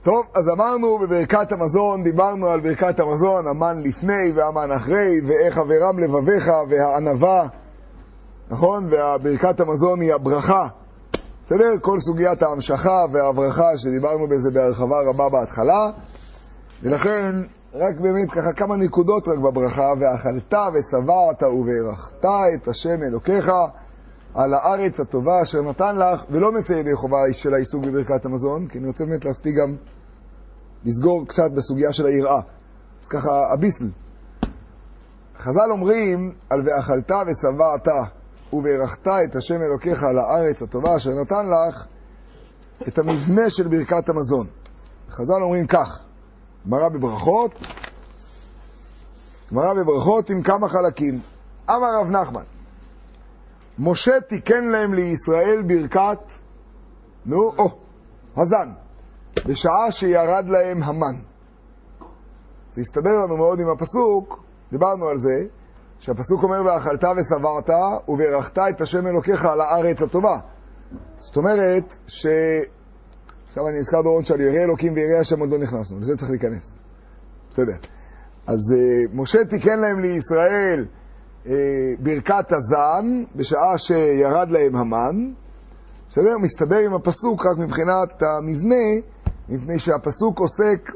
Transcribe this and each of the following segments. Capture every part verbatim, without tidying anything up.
טוב, אז אמרנו בברכת המזון, דיברנו על ברכת המזון, המן לפני והמן אחרי, ואיך אברם לבביך והענבה, נכון? וברכת המזון היא הברכה. בסדר? כל סוגיית ההמשכה והברכה שדיברנו בזה בהרחבה רבה בהתחלה, ולכן רק באמת ככה כמה נקודות רק בברכה, ואכלת ושבעת וברכת את השם אלוקיך על הארץ הטובה אשר נתן לך, ולא מצא ידי חובה של העיסוק בברכת המזון, כי אני רוצה באמת להספיק גם לסגור קצת בסוגיה של היראה. אז ככה הביסל. חז"ל אומרים על ואכלת ושבעת וברכת את השם אלוקיך על הארץ הטובה אשר נתן לך, את המבנה של ברכת המזון. חז"ל אומרים כך, גמרא בברכות, גמרא בברכות עם כמה חלקים. אמר רב נחמן, משה תיקן להם לישראל ברכת, נו, או, הזן, בשעה שירד להם המן. זה הסתבר לנו מאוד עם הפסוק, דיברנו על זה, שהפסוק אומר ואכלת ושבעת וברכת את השם אלוקיך על הארץ הטובה. זאת אומרת ש... עכשיו אני נזכר דורון של ירא אלוקים וירא השם עוד לא נכנסנו, לזה צריך להיכנס. בסדר. אז uh, משה תיקן להם לישראל uh, ברכת הזן בשעה שירד להם המן. בסדר? מסתבר עם הפסוק רק מבחינת המבנה, מפני שהפסוק עוסק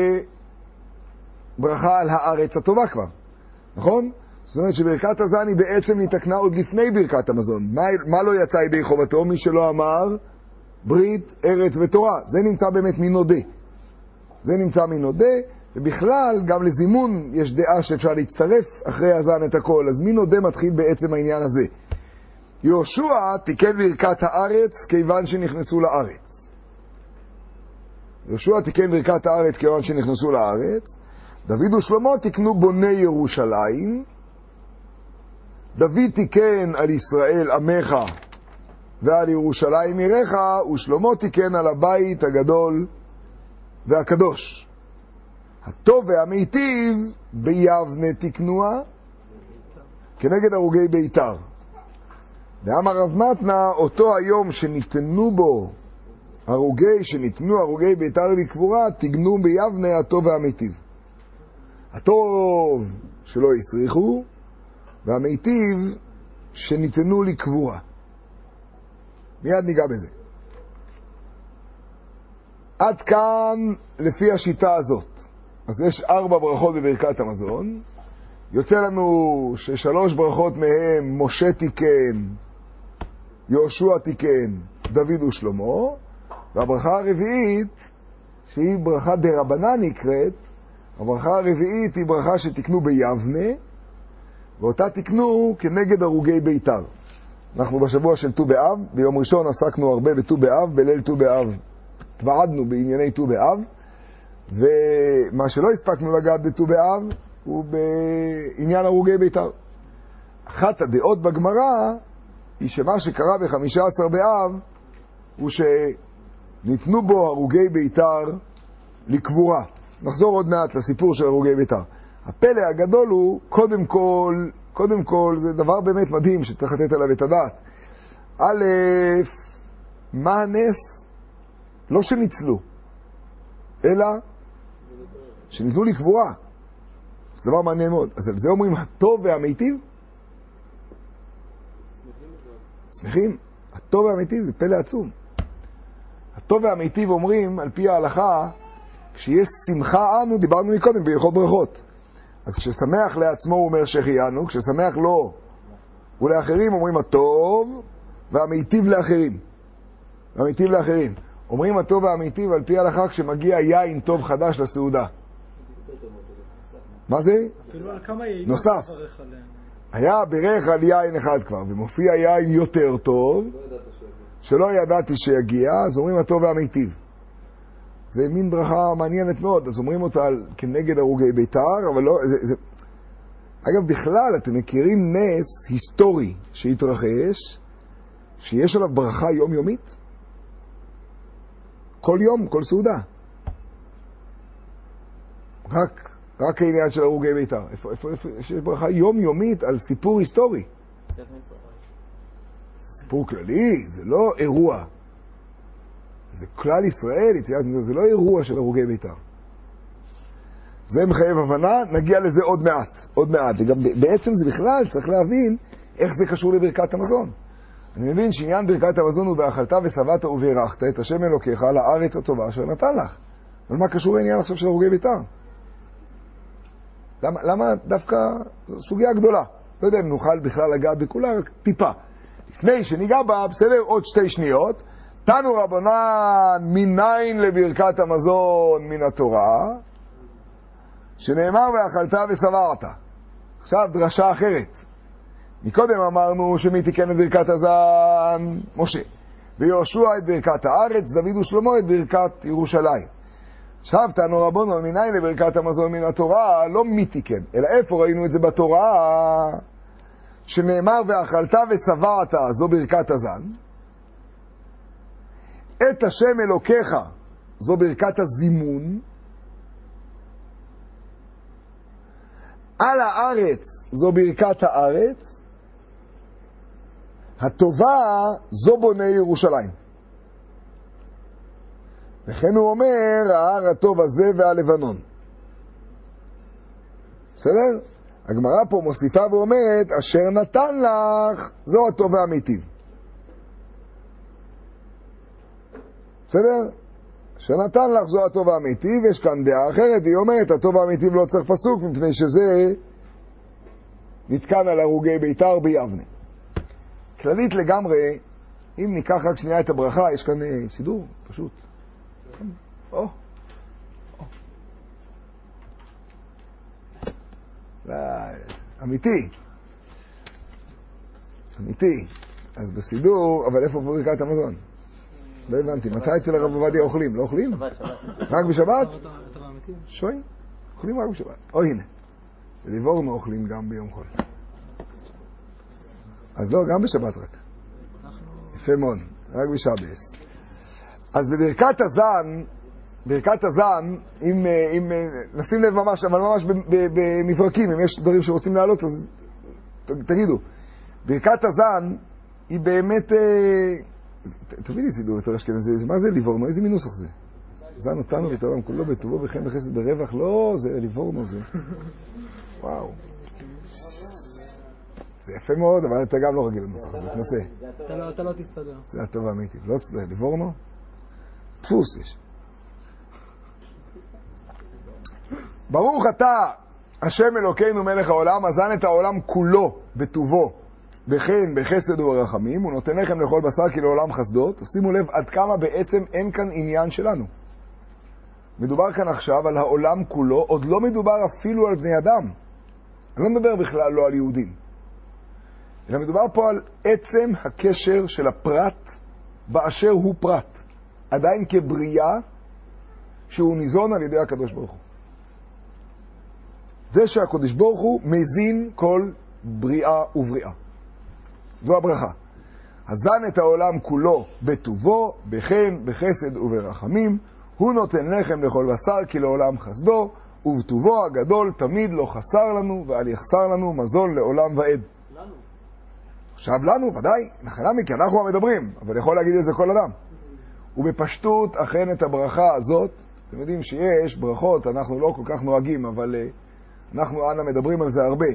בברכה על הארץ הטובה כבר. נכון? זאת אומרת שברכת הזן היא בעצם נתקנה עוד לפני ברכת המזון. מה, מה לא יצא ידי חובתו? מי שלא אמר ברית, ארץ ותורה. זה נמצא באמת מנודה. זה נמצא מנודה, ובכלל גם לזימון יש דעה שאפשר להצטרף אחרי הזן את הכל. אז מנודה מתחיל בעצם העניין הזה. יהושע תיקן ברכת הארץ כיוון שנכנסו לארץ. יהושע תיקן ברכת הארץ כיוון שנכנסו לארץ. דוד ושלמה תיקנו בוני ירושלים. דוד תיקן על ישראל עמך ועל ירושלים עירך, ושלמה תיקן על הבית הגדול והקדוש. הטוב והמיטיב ביבנה תקנוה כנגד הרוגי ביתר. ואמר רב מתנה, אותו היום שניתנו בו הרוגי, שניתנו הרוגי ביתר לקבורה, תגנו ביבנה הטוב והמיטיב. הטוב שלא יסריחו, והמיטיב שניתנו לקבורה. מיד ניגע בזה. עד כאן לפי השיטה הזאת. אז יש ארבע ברכות בברכת המזון. יוצא לנו ששלוש ברכות מהם משה תיקן, יהושע תיקן, דוד ושלמה, והברכה הרביעית, שהיא ברכה דרבנן נקראת, הברכה הרביעית היא ברכה שתקנו ביבנה, ואותה תקנו כנגד הרוגי ביתר. אנחנו בשבוע של ט"ו באב, ביום ראשון עסקנו הרבה בט"ו באב, בליל ט"ו באב התוועדנו בענייני ט"ו באב, ומה שלא הספקנו לגעת בט"ו באב הוא בעניין הרוגי ביתר. אחת הדעות בגמרא היא שמה שקרה ב-חמישה עשר באב הוא שניתנו בו הרוגי ביתר לקבורה. נחזור עוד מעט לסיפור של הרוגי ביתר. הפלא הגדול הוא, קודם כל, קודם כל, זה דבר באמת מדהים שצריך לתת עליו את הדעת. א', מה הנס? לא שניצלו, אלא שניתנו לקבורה. זה דבר מעניין מאוד. אז על זה אומרים הטוב והמיטיב? שמחים. הטוב והמיטיב זה פלא עצום. הטוב והמיטיב אומרים, על פי ההלכה, כשיש שמחה אנו, דיברנו מקודם בהלכות ברכות. אז כששמח לעצמו הוא אומר שהחיינו, כששמח לו ולאחרים אומרים הטוב והמיטיב לאחרים. והמיטיב לאחרים. אומרים הטוב והמיטיב על פי ההלכה כשמגיע יין טוב חדש לסעודה. מה זה? נוסף. היה ברך על יין אחד כבר, ומופיע יין יותר טוב, שלא ידעתי שיגיע, אז אומרים הטוב והמיטיב. זה מין ברכה מעניינת מאוד, אז אומרים אותה על, כנגד הרוגי ביתר, אבל לא, זה, זה... אגב, בכלל, אתם מכירים נס היסטורי שהתרחש, שיש עליו ברכה יומיומית? כל יום, כל סעודה. רק, רק העניין של הרוגי ביתר. איפה, איפה, איפה, יש ברכה יומיומית על סיפור היסטורי. סיפור כללי, זה לא אירוע. זה כלל ישראל, יציאת מצרים, זה לא אירוע של הרוגי בית"ר. זה מחייב הבנה, נגיע לזה עוד מעט, עוד מעט. וגם בעצם זה בכלל, צריך להבין איך זה קשור לברכת המזון. אני מבין שעניין ברכת המזון הוא באכלת ושבעת וברכת את השם אלוקיך על הארץ הטובה אשר נתן לך. אבל מה קשור העניין עכשיו של הרוגי בית"ר? למה, למה דווקא סוגיה גדולה? לא יודע אם נוכל בכלל לגעת בכולה, רק טיפה. לפני שניגע בה, בסדר, עוד שתי שניות. תנו רבנן מניין לברכת המזון מן התורה, שנאמר ואכלת ושבעת. עכשיו דרשה אחרת. מקודם אמרנו שמי תיקן את ברכת הזן? משה. ויהושע את ברכת הארץ, דוד ושלמה את ברכת ירושלים. עכשיו תנו רבנן מניין לברכת המזון מן התורה, לא מי תיקן, אלא איפה ראינו את זה בתורה, שנאמר ואכלת ושבעת, זו ברכת הזן. את השם אלוקיך, זו ברכת הזימון. על הארץ, זו ברכת הארץ. הטובה, זו בוני ירושלים. וכן הוא אומר, ההר הטוב הזה והלבנון. בסדר? הגמרא פה מוסיפה ואומרת, אשר נתן לך, זו הטוב והמיטיב. בסדר? אשר נתן לך, זו הטוב והמיטיב. יש כאן דעה אחרת, היא אומרת, הטוב והמיטיב לא צריך פסוק, מפני שזה נתקן על הרוגי בית"ר ביבנה. כללית לגמרי, אם ניקח רק שנייה את הברכה, יש כאן סידור, פשוט. או, או. לא, אמיתי. אמיתי. אז בסידור, אבל איפה ברכת המזון? לא הבנתי. מתי אצל הרב עובדיה אוכלים? לא אוכלים? שבת, שבת. רק בשבת? שוי? אוכלים רק בשבת. או הנה. בליבורנו אוכלים גם ביום חול. אז לא, גם בשבת רק. יפה מאוד. רק בשבת. אז בברכת הזן, ברכת הזן, אם, אם נשים לב ממש, אבל ממש במפרקים, אם יש דברים שרוצים לעלות, אז תגידו. ברכת הזן היא באמת, תביא לי סידור יותר אשכנזי, מה זה ליבורנו? איזה מינוסח זה? זן אותנו ואת העולם כולו בטובו בחן וחסד ברווח, לא, זה ליבורנו זה. וואו. זה יפה מאוד, אבל אתה גם לא רגיל לנוסח, זה תנסה. אתה לא תסתדר. זה הטוב האמיתי. לא תסתדר, ליבורנו? דפוס יש. ברוך אתה, השם אלוקינו מלך העולם, אזן את העולם כולו בטובו, בחן, בחסד וברחמים, הוא נותן לכם לאכול בשר כי לעולם חסדות. שימו לב עד כמה בעצם אין כאן עניין שלנו. מדובר כאן עכשיו על העולם כולו, עוד לא מדובר אפילו על בני אדם. אני לא מדבר בכלל לא על יהודים. אלא מדובר פה על עצם הקשר של הפרט באשר הוא פרט. עדיין כבריאה שהוא ניזון על ידי הקדוש ברוך הוא. זה שהקדוש ברוך הוא מזין כל בריאה ובריאה. זו הברכה. הזן את העולם כולו בטובו, בחן, בחסד וברחמים. הוא נותן לחם לכל בשר כי לעולם חסדו, ובטובו הגדול תמיד לא חסר לנו ואל יחסר לנו מזון לעולם ועד. לנו. עכשיו לנו, ודאי, נחלמי, כי אנחנו המדברים, אבל יכול להגיד את זה כל אדם. ובפשטות אכן את הברכה הזאת, אתם יודעים שיש ברכות, אנחנו לא כל כך נוהגים, אבל uh, אנחנו אנה מדברים על זה הרבה,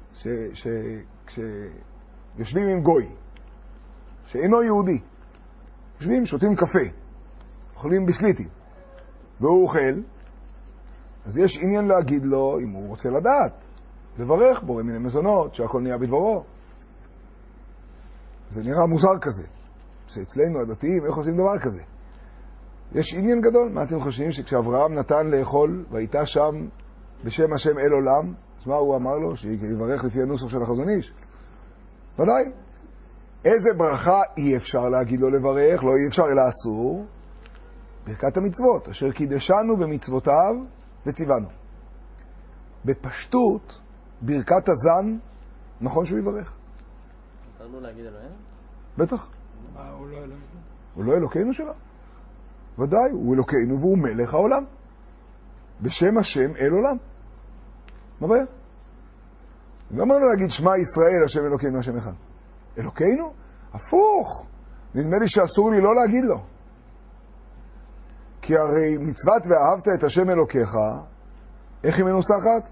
כשיושבים עם גוי, שאינו יהודי, יושבים, שותים קפה, אוכלים ביסקוויטים, והוא אוכל, אז יש עניין להגיד לו, אם הוא רוצה לדעת, לברך בו מיני מזונות, שהכל נהיה בדברו. זה נראה מוזר כזה. שאצלנו הדתיים, איך עושים דבר כזה? יש עניין גדול. מה אתם חושבים? שכשאברהם נתן לאכול, והייתה שם בשם השם אל עולם, אז מה הוא אמר לו? שיברך לפי הנוסח של החזון איש. ודאי. איזה ברכה אי אפשר להגיד לו לברך, לא אי אפשר אלא אסור? ברכת המצוות, אשר קידשנו במצוותיו וציוונו. בפשטות, ברכת הזן, נכון שהוא יברך. מותר לו להגיד אלוהים? בטח. מה, הוא לא אלוהים? הוא לא אלוקינו שלו. ודאי, הוא אלוקינו והוא מלך העולם. בשם השם אל עולם. מה בעיה? לא אמרנו להגיד שמע ישראל, השם אלוקינו, השם אחד. אלוקינו? הפוך. נדמה לי שאסור לי לא להגיד לו. כי הרי מצוות ואהבת את השם אלוקיך, איך היא מנוסחת?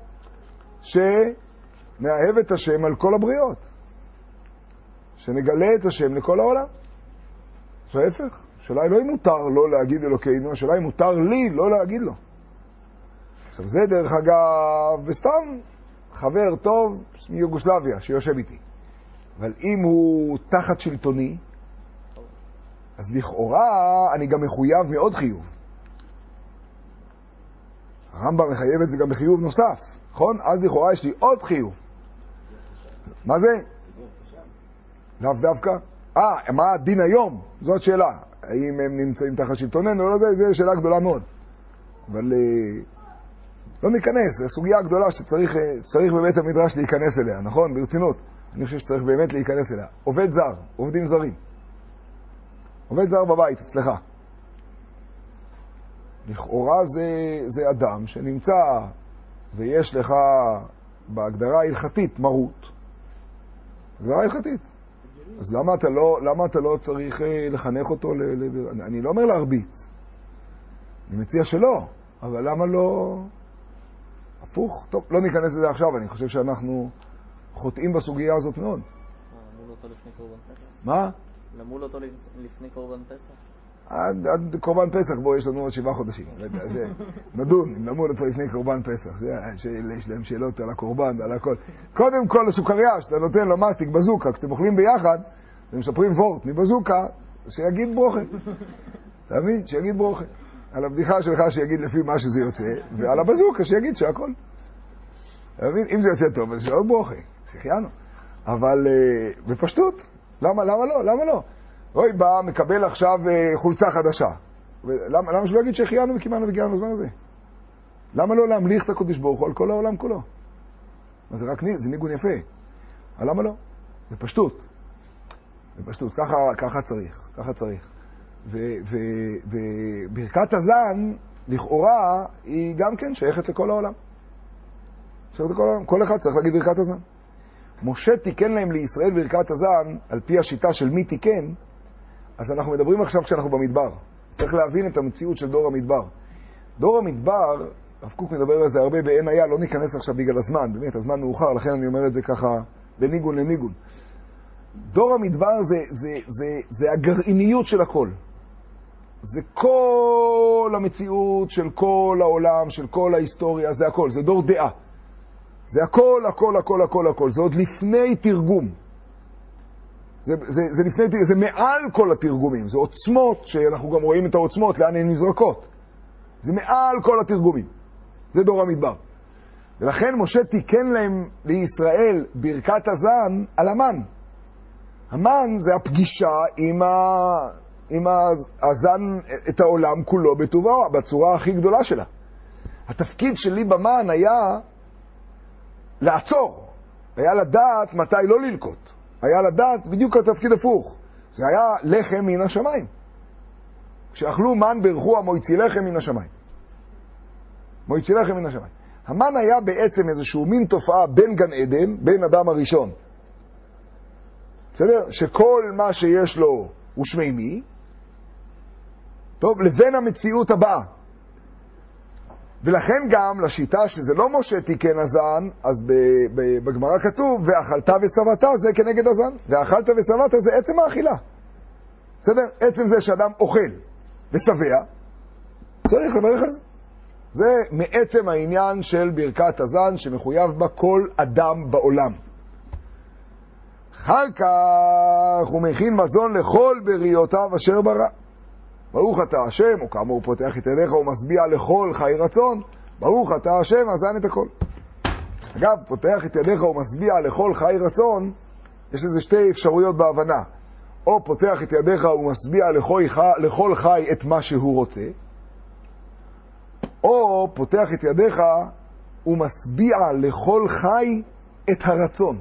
שנאהב את השם על כל הבריות. שנגלה את השם לכל העולם. זה ההפך. השאלה היא לא אם מותר לא להגיד אלוקינו, השאלה היא מותר לי לא להגיד לו. עכשיו זה דרך אגב, וסתם חבר טוב מיוגוסלביה שיושב איתי. אבל אם הוא תחת שלטוני, אז לכאורה אני גם מחויב מאוד חיוב. הרמב"ם מחייב את זה גם בחיוב נוסף, נכון? אז לכאורה יש לי עוד חיוב. מה זה? לאו דווקא? אה, מה הדין היום? זאת שאלה. האם הם נמצאים תחת שלטוננו? לא, זה, זה שאלה גדולה מאוד. אבל לא ניכנס, זו סוגיה גדולה שצריך צריך בבית המדרש להיכנס אליה, נכון? ברצינות. אני חושב שצריך באמת להיכנס אליה. עובד זר, עובדים זרים. עובד זר בבית, אצלך. לכאורה זה, זה אדם שנמצא ויש לך בהגדרה ההלכתית מרות. הגדרה הלכתית. אז למה אתה לא, למה אתה לא צריך לחנך אותו? ל, ל, אני לא אומר להרביץ. אני מציע שלא, אבל למה לא... הפוך, טוב, לא ניכנס לזה עכשיו, אני חושב שאנחנו חוטאים בסוגיה הזאת מאוד. למול אותו לפני קורבן פסח? מה? למול אותו לפני קורבן פסח? עד, עד קורבן פסח, בו יש לנו עוד שבעה חודשים. זה, נדון, אם למול אותו לפני קורבן פסח. זה, יש להם שאלות על הקורבן, על הכל. קודם כל, הסוכריה, שאתה נותן לו מסטיק בזוקה, כשאתם אוכלים ביחד, אתם מספרים וורט מבזוקה, שיגיד ברוכה. אתה מבין? שיגיד ברוכה. על הבדיחה שלך שיגיד לפי מה שזה יוצא, ועל הבזוקה שיגיד שהכל. אתה מבין? אם זה יוצא טוב, אז שעוד ברוכה. שחיינו. אבל בפשטות, למה, למה לא? למה לא? רואי בא, מקבל עכשיו חולצה חדשה. למה, למה שלא יגיד שהחיינו וקימנו וגיענו בזמן הזה? למה לא להמליך את הקודש ברוך הוא על כל העולם כולו? אז זה רק זה ניגון יפה. אבל למה לא? זה פשטות. זה פשטות. ככה, ככה צריך. ככה צריך. וברכת הזן, לכאורה, היא גם כן שייכת לכל העולם. שייכת לכל העולם. כל אחד צריך להגיד ברכת הזן. משה תיקן להם לישראל ברכת הזן, על פי השיטה של מי תיקן, אז אנחנו מדברים עכשיו כשאנחנו במדבר. צריך להבין את המציאות של דור המדבר. דור המדבר, הרב קוק מדבר על זה הרבה בעין היה, לא ניכנס עכשיו בגלל הזמן, באמת, הזמן מאוחר, לכן אני אומר את זה ככה בניגון לניגון. דור המדבר זה, זה, זה, זה הגרעיניות של הכל. זה כל המציאות של כל העולם, של כל ההיסטוריה, זה הכל, זה דור דעה. זה הכל, הכל, הכל, הכל, הכל. זה עוד לפני תרגום. זה, זה, זה לפני, זה מעל כל התרגומים. זה עוצמות, שאנחנו גם רואים את העוצמות, לאן הן נזרקות. זה מעל כל התרגומים. זה דור המדבר. ולכן משה תיקן להם לישראל ברכת הזן על המן. המן זה הפגישה עם, ה, עם הזן את העולם כולו בטובה, בצורה הכי גדולה שלה. התפקיד שלי במן היה לעצור. היה לדעת מתי לא ללקוט. היה לדעת בדיוק התפקיד הפוך. זה היה לחם מן השמיים. כשאכלו מן ברכו המויצי לחם מן השמיים. מויצי לחם מן השמיים. המן היה בעצם איזשהו מין תופעה בין גן עדן, בין אדם הראשון. בסדר? שכל מה שיש לו הוא שמימי. טוב, לבין המציאות הבאה. ולכן גם לשיטה שזה לא משה תיקן הזן, אז בגמרא כתוב, ואכלת ושבעת זה כנגד הזן. ואכלת ושבעת זה עצם האכילה. בסדר? עצם זה שאדם אוכל ושבע, צריך לברך על זה. זה מעצם העניין של ברכת הזן שמחויב בה כל אדם בעולם. אחר כך הוא מכין מזון לכל בריאותיו אשר ברא. ברוך אתה השם, או כאמור פותח את ידיך ומשביע לכל חי רצון, ברוך אתה השם, הזן את הכל. אגב, פותח את ידיך ומשביע לכל חי רצון, יש לזה שתי אפשרויות בהבנה. או פותח את ידיך ומשביע לכל, לכל חי את מה שהוא רוצה, או פותח את ידיך ומשביע לכל חי את הרצון.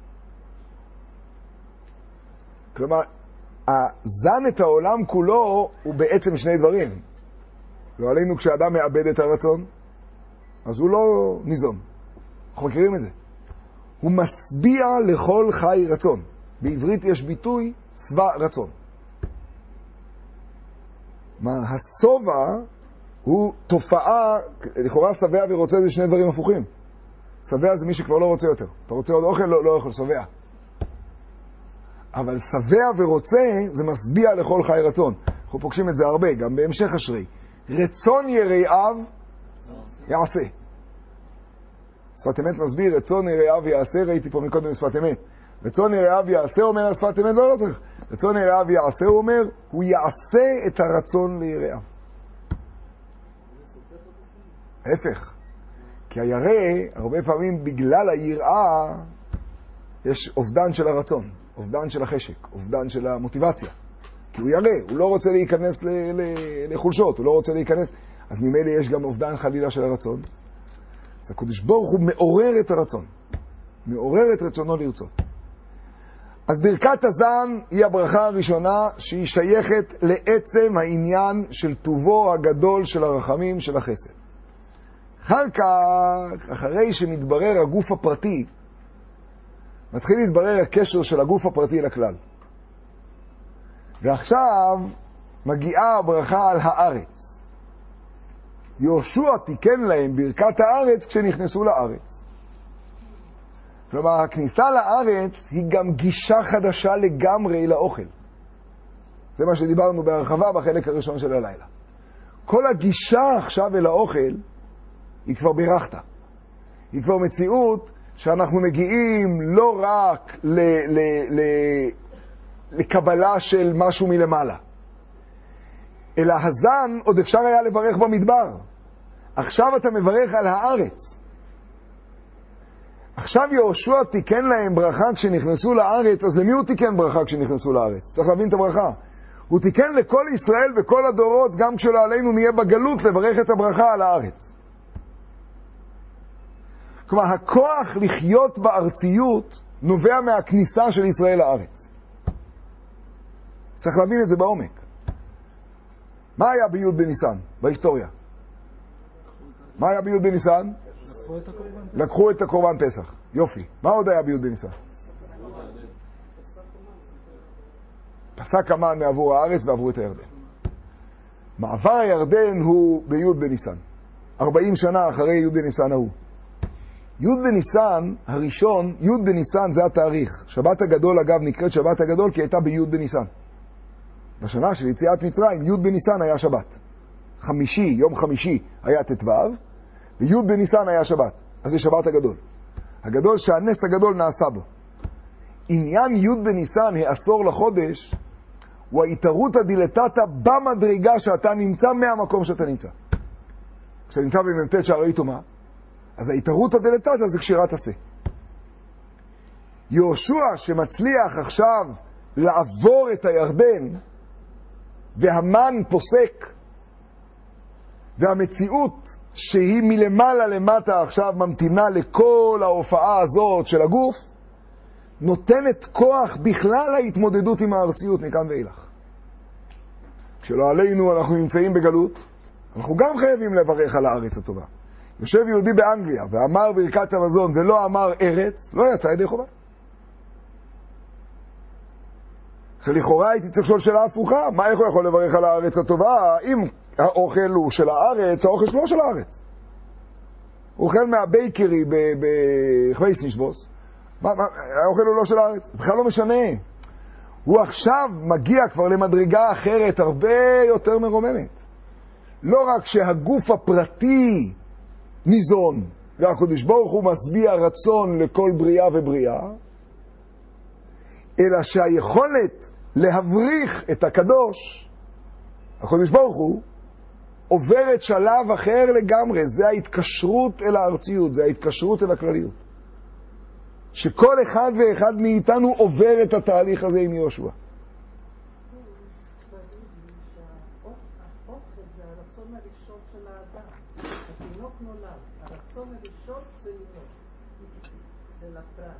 כלומר, הזן את העולם כולו הוא בעצם שני דברים. לא עלינו כשאדם מאבד את הרצון, אז הוא לא ניזון. אנחנו מכירים את זה. הוא משביע לכל חי רצון. בעברית יש ביטוי שבע רצון. מה, הסובה הוא תופעה, לכאורה שבע ורוצה זה שני דברים הפוכים. שבע זה מי שכבר לא רוצה יותר. אתה רוצה עוד אוכל? לא, לא יכול, שבע. אבל שבע ורוצה זה משביע לכל חי רצון. אנחנו פוגשים את זה הרבה, גם בהמשך אשרי. רצון יראיו יעשה. שפת אמת מסביר, רצון יראיו יעשה, ראיתי פה מקודם שפת אמת. רצון יראיו יעשה, אומר על שפת אמת, לא, לא צריך. רצון יראיו יעשה, הוא אומר, הוא יעשה את הרצון ליראיו. ההפך. כי הירא, הרבה פעמים בגלל היראה, יש אובדן של הרצון, אובדן של החשק, אובדן של המוטיבציה. כי הוא ירא, הוא לא רוצה להיכנס ל- ל- לחולשות, הוא לא רוצה להיכנס, אז ממילא יש גם אובדן חלילה של הרצון. אז הקדוש ברוך הוא מעורר את הרצון, מעורר את רצונו לרצות. אז ברכת הזן היא הברכה הראשונה שהיא שייכת לעצם העניין של טובו הגדול של הרחמים של החסד. אחר כך, אחרי שמתברר הגוף הפרטי, מתחיל להתברר הקשר של הגוף הפרטי לכלל. ועכשיו מגיעה הברכה על הארץ. יהושע תיקן להם ברכת הארץ כשנכנסו לארץ. כלומר, הכניסה לארץ היא גם גישה חדשה לגמרי לאוכל. זה מה שדיברנו בהרחבה בחלק הראשון של הלילה. כל הגישה עכשיו אל האוכל היא כבר ברכת. היא כבר מציאות שאנחנו מגיעים לא רק ל, ל, ל, לקבלה של משהו מלמעלה, אלא הזן עוד אפשר היה לברך במדבר. עכשיו אתה מברך על הארץ. עכשיו יהושע תיקן להם ברכה כשנכנסו לארץ, אז למי הוא תיקן ברכה כשנכנסו לארץ? צריך להבין את הברכה. הוא תיקן לכל ישראל וכל הדורות, גם כשלא עלינו נהיה בגלות, לברך את הברכה על הארץ. כלומר, הכוח לחיות בארציות נובע מהכניסה של ישראל לארץ. צריך להבין את זה בעומק. מה היה בי' בניסן, בהיסטוריה? מה היה בי' בניסן? לקחו את הקורבן. לקחו את הקורבן פסח. יופי. מה עוד היה בי' בניסן? פסק המן מעבור הארץ ועברו את הירדן. מעבר הירדן הוא בי' בניסן. ארבעים שנה אחרי י' בניסן ההוא. י' בניסן הראשון, י' בניסן זה התאריך. שבת הגדול אגב נקראת שבת הגדול כי הייתה בי' בניסן. בשנה של יציאת מצרים, י' בניסן היה שבת. חמישי, יום חמישי היה ט"ו, וי' בניסן היה שבת. אז זה שבת הגדול. הגדול שהנס הגדול נעשה בו. עניין י' בניסן, העשור לחודש, הוא ההתערות הדילטטה במדרגה שאתה נמצא מהמקום שאתה נמצא. כשאתה נמצא במ"ט שערי תומה, אז ההתערות הדילטטה זה קשירת עשה. יהושע שמצליח עכשיו לעבור את הירדן, והמן פוסק, והמציאות שהיא מלמעלה למטה עכשיו ממתינה לכל ההופעה הזאת של הגוף, נותנת כוח בכלל להתמודדות עם הארציות מכאן ואילך. כשלא עלינו אנחנו נמצאים בגלות, אנחנו גם חייבים לברך על הארץ הטובה. יושב יהודי באנגליה ואמר ברכת המזון ולא אמר ארץ, לא יצא ידי חובה. שלכאורה הייתי צריך לשאול שאלה הפוכה, מה איך הוא יכול לברך על הארץ הטובה אם האוכל הוא של הארץ, האוכל שלו של הארץ. הוא אוכל מהבייקרי בחווייס נשבוס, האוכל הוא לא של הארץ, בכלל לא משנה. הוא עכשיו מגיע כבר למדרגה אחרת הרבה יותר מרוממת. לא רק שהגוף הפרטי ניזון, והקדוש ברוך הוא משביע רצון לכל בריאה ובריאה, אלא שהיכולת להבריך את הקדוש, הקדוש ברוך הוא, עוברת שלב אחר לגמרי. זה ההתקשרות אל הארציות, זה ההתקשרות אל הכלליות. שכל אחד ואחד מאיתנו עובר את התהליך הזה עם יהושע. האוכל זה הרצון הראשון של האדם. התינוק נולד. הרצון הראשון זה להיות. זה לפרט.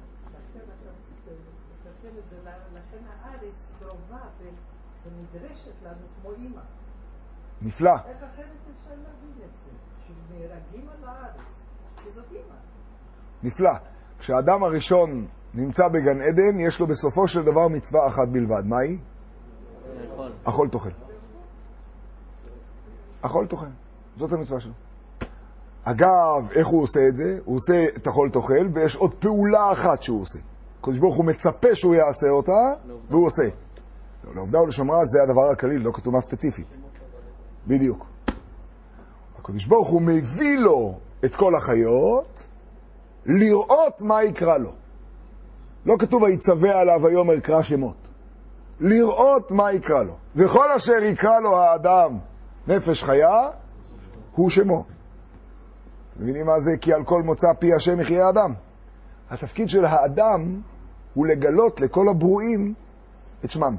לכן הארץ קרובה ונדרשת לנו כמו אימא. נפלא. איך אחרת אפשר להבין את זה? שנהרגים על הארץ. שזאת אימא. נפלא. כשהאדם הראשון נמצא בגן עדן, יש לו בסופו של דבר מצווה אחת בלבד. מה היא? אכול תאכל. אכול תאכל. זאת המצווה שלו. אגב, איך הוא עושה את זה? הוא עושה את אכול תאכל, ויש עוד פעולה אחת שהוא עושה. הקדוש ברוך הוא מצפה שהוא יעשה אותה, והוא עושה. לעובדה ולשמרה זה הדבר הכללי, לא כתוב מה ספציפית. בדיוק. הקדוש ברוך הוא מביא לו את כל החיות, לראות מה יקרא לו. לא כתוב ויצווה עליו ויאמר קרא שמות. לראות מה יקרא לו. וכל אשר יקרא לו האדם נפש חיה, הוא שמו. מבינים מה זה? כי על כל מוצא פי השם יחיה האדם. התפקיד של האדם הוא לגלות לכל הברואים את שמם.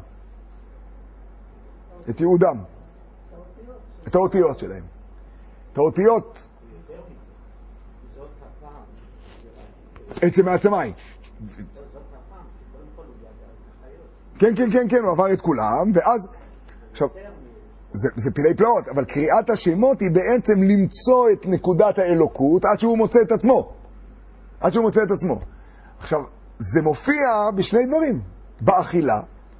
את יהודם. את האותיות שלהם. את האותיות. את מעצמי. כן, כן, כן, כן, הוא עבר את כולם, ואז... עכשיו, זה, זה פילי פלאות, אבל קריאת השמות היא בעצם למצוא את נקודת האלוקות עד שהוא מוצא את עצמו. עד שהוא מוצא את עצמו. עכשיו, זה מופיע בשני דברים. באכילה.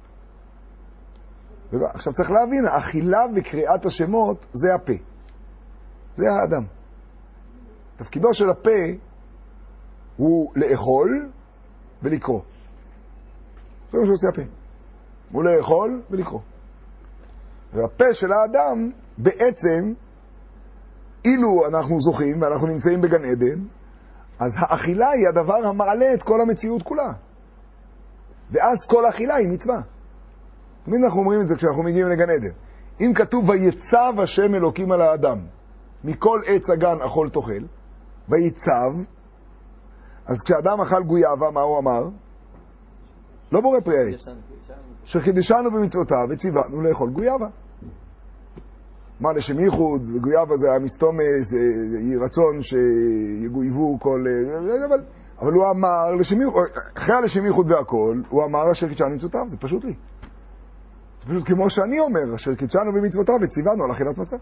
עכשיו צריך להבין, האכילה וקריאת השמות זה הפה. זה האדם. תפקידו של הפה הוא לאכול ולקרוא. זה מה שעושה הפה. הוא לאכול ולקרוא. והפה של האדם בעצם, אילו אנחנו זוכים ואנחנו נמצאים בגן עדן, אז האכילה היא הדבר המעלה את כל המציאות כולה. ואז כל האכילה היא מצווה. תמיד אנחנו אומרים את זה כשאנחנו מגיעים לגן עדן. אם כתוב ויצב השם אלוקים על האדם, מכל עץ הגן אכול תאכל, ויצב, אז כשאדם אכל גויאבה, מה הוא אמר? לא בורא פרי העץ. שחידשנו במצוותיו וציוונו לאכול גויאבה. מה לשם ייחוד, וגויאבה זה המסתום, זה יהי רצון שיגויבו כל... אבל, אבל הוא אמר, לשם ייחוד, אחרי לשם ייחוד והכל, הוא אמר אשר קידשנו במצוותיו, זה פשוט לי. זה פשוט כמו שאני אומר, אשר קידשנו במצוותיו וציוונו על אכילת מצה.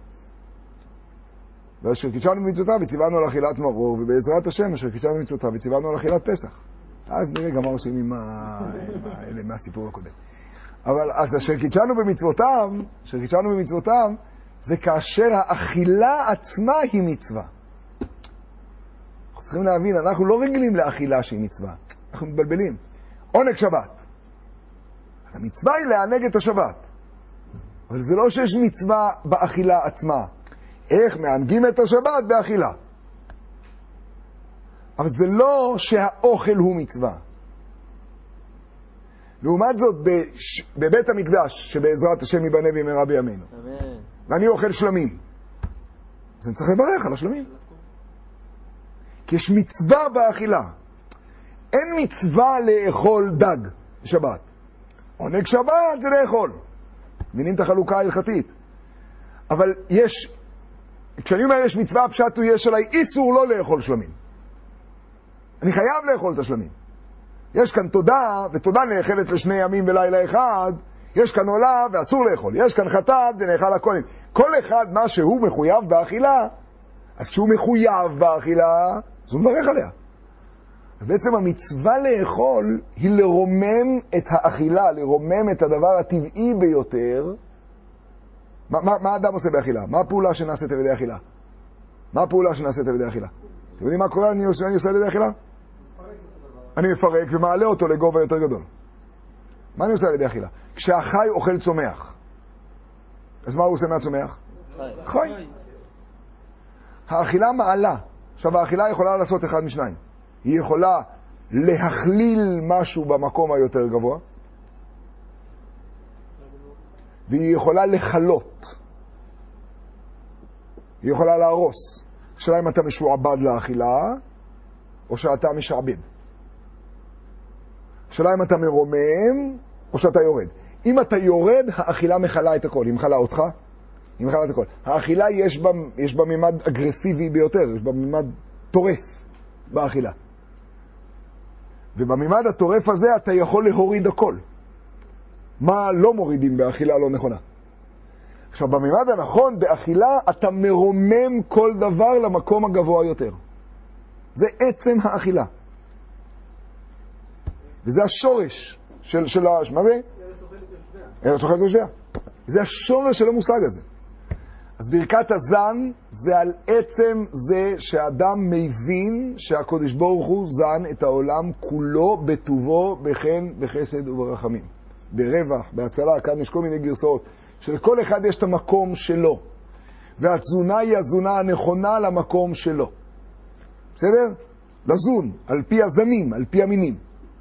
ואשר קידשנו במצוותיו וציוונו על אכילת מרור, ובעזרת השם אשר קידשנו במצוותיו וציוונו על אכילת פסח. אז נראה גם מה עושים עם האלה מהסיפור הקודם. אבל אז אשר קידשנו במצוותיו, אשר קידשנו במצוותיו, זה כאשר האכילה עצמה היא מצווה. אנחנו צריכים להבין, אנחנו לא רגילים לאכילה שהיא מצווה. אנחנו מתבלבלים. עונג שבת. אז המצווה היא לענג את השבת. אבל זה לא שיש מצווה באכילה עצמה. איך מענגים את השבת באכילה. אבל זה לא שהאוכל הוא מצווה. לעומת זאת, בבית המקדש, שבעזרת השם ייבנה במהרה בימינו, ואני אוכל שלמים, אז אני צריך לברך על השלמים. כי יש מצווה באכילה. אין מצווה לאכול דג בשבת. עונג שבת זה לאכול. מבינים את החלוקה ההלכתית. אבל יש, כשאני אומר יש מצווה, הפשט הוא יש עליי איסור לא לאכול שלמים. אני חייב לאכול את השלמים. יש כאן תודה, ותודה נאכלת לשני ימים ולילה אחד. יש כאן עולה ואסור לאכול. יש כאן חטאת ונאכל הכהנים. כל אחד מה שהוא מחויב באכילה, אז כשהוא מחויב באכילה, אז הוא מברך עליה. אז בעצם המצווה לאכול היא לרומם את האכילה, לרומם את הדבר הטבעי ביותר. מה, מה, מה האדם עושה באכילה? מה הפעולה שנעשית על ידי אכילה? מה הפעולה שנעשית על ידי אכילה? אתם יודעים מה קורה אני עושה, אני עושה על ידי אכילה? אני מפרק ומעלה אותו לגובה יותר גדול. מה אני עושה על ידי אכילה? כשהחי אוכל צומח, אז מה הוא עושה מהצומח? חי. חי. האכילה מעלה. עכשיו האכילה יכולה לעשות אחד משניים. היא יכולה להכליל משהו במקום היותר גבוה, והיא יכולה לחלות. היא יכולה להרוס. השאלה אם אתה משועבד לאכילה, או שאתה משעבד. השאלה אם אתה מרומם, או שאתה יורד. אם אתה יורד, האכילה מחלה את הכל. היא מחלה אותך, היא מחלה את הכל. האכילה יש בה, יש בה מימד אגרסיבי ביותר, יש בה מימד טורף באכילה. ובמימד הטורף הזה אתה יכול להוריד הכל. מה לא מורידים באכילה לא נכונה. עכשיו, במימד הנכון, באכילה אתה מרומם כל דבר למקום הגבוה יותר. זה עצם האכילה. וזה השורש של, של ה... מה זה? ארץ אוכלת יושביה. ארץ אוכלת יושביה. זה השורש של המושג הזה. אז ברכת הזן זה על עצם זה שהאדם מבין שהקדוש ברוך הוא זן את העולם כולו בטובו, בחן, בחסד וברחמים. ברווח, בהצלה, כאן יש כל מיני גרסאות, שלכל אחד יש את המקום שלו. והתזונה היא התזונה הנכונה למקום שלו. בסדר? לזון, על פי הזנים, על פי המינים.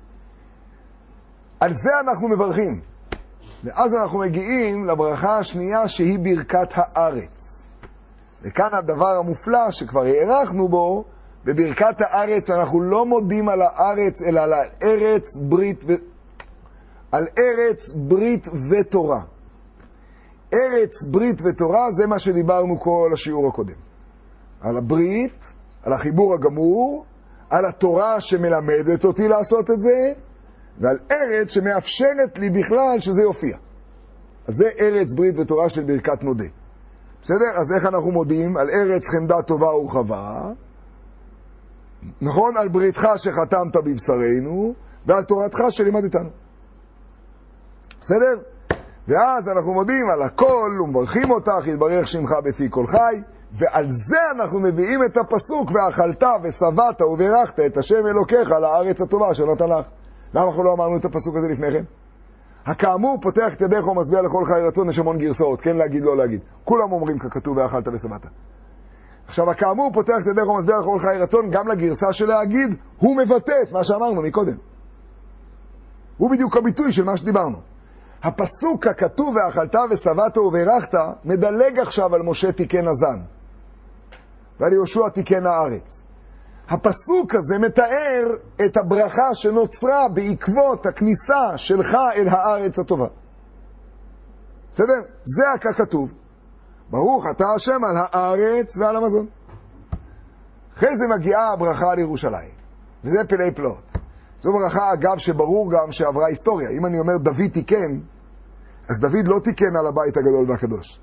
על זה אנחנו מברכים. ואז אנחנו מגיעים לברכה השנייה שהיא ברכת הארץ. וכאן הדבר המופלא שכבר הערכנו בו, בברכת הארץ אנחנו לא מודים על הארץ אלא על הארץ ברית ו... על ארץ ברית ותורה. ארץ ברית ותורה זה מה שדיברנו כל השיעור הקודם. על הברית, על החיבור הגמור, על התורה שמלמדת אותי לעשות את זה, ועל ארץ שמאפשרת לי בכלל שזה יופיע. אז זה ארץ ברית ותורה של ברכת נודה. בסדר? אז איך אנחנו מודים? על ארץ חמדה טובה ורחבה, נכון? על בריתך שחתמת בבשרנו, ועל תורתך שלימדתנו. בסדר? ואז אנחנו מודים על הכל ומברכים אותך, יתברך שמך בפי כל חי, ועל זה אנחנו מביאים את הפסוק, ואכלת ושבעת וברכת את השם אלוקיך לארץ הטובה שנתן לך. למה אנחנו לא אמרנו את הפסוק הזה לפני כן? הכאמור פותח את ידיך ומשביע לכל חי רצון, יש המון גרסאות, כן להגיד, לא להגיד. כולם אומרים ככתוב ואכלת ושבעת. עכשיו, הכאמור פותח את ידיך ומשביע לכל חי רצון, גם לגרסה של להגיד, הוא מבטא את מה שאמרנו מקודם. הוא בדיוק הביטוי של מה שדיברנו. הפסוק הכתוב ואכלת ושבעת וברכת מדלג עכשיו על משה תיקן הזן ועל יהושע תיקן הארץ. הפסוק הזה מתאר את הברכה שנוצרה בעקבות הכניסה שלך אל הארץ הטובה. בסדר? זה הכתוב. ברוך אתה השם על הארץ ועל המזון. אחרי זה מגיעה הברכה על ירושלים. וזה פלאי פלאות. זו ברכה אגב שברור גם שעברה היסטוריה. אם אני אומר דוד תיקן, אז דוד לא תיקן על הבית הגדול והקדוש.